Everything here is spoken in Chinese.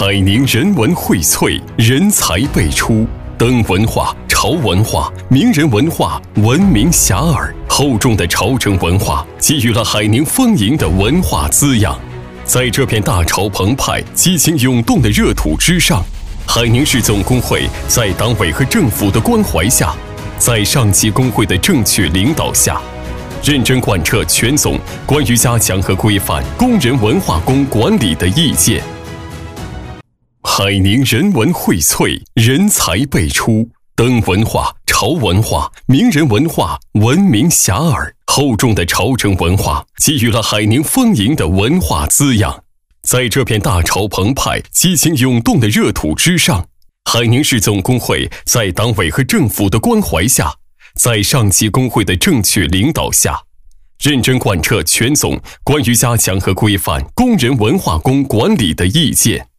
海宁人文荟萃，人才辈出。灯文化、潮文化、名人文化闻名遐迩，厚重的潮城文化给予了海宁丰盈的文化滋养。在这片大潮澎湃、激情涌动的热土之上，海宁市总工会在党委和政府的关怀下，在上级工会的正确领导下，认真贯彻全总关于加强和规范工人文化宫管理的意见。海宁人文荟萃，人才辈出。灯文化、潮文化、名人文化闻名遐迩，厚重的潮城文化给予了海宁丰盈的文化滋养。在这片大潮澎湃、激情涌动的热土之上，海宁市总工会在党委和政府的关怀下，在上级工会的正确领导下，认真贯彻全总关于加强和规范工人文化宫管理的意见。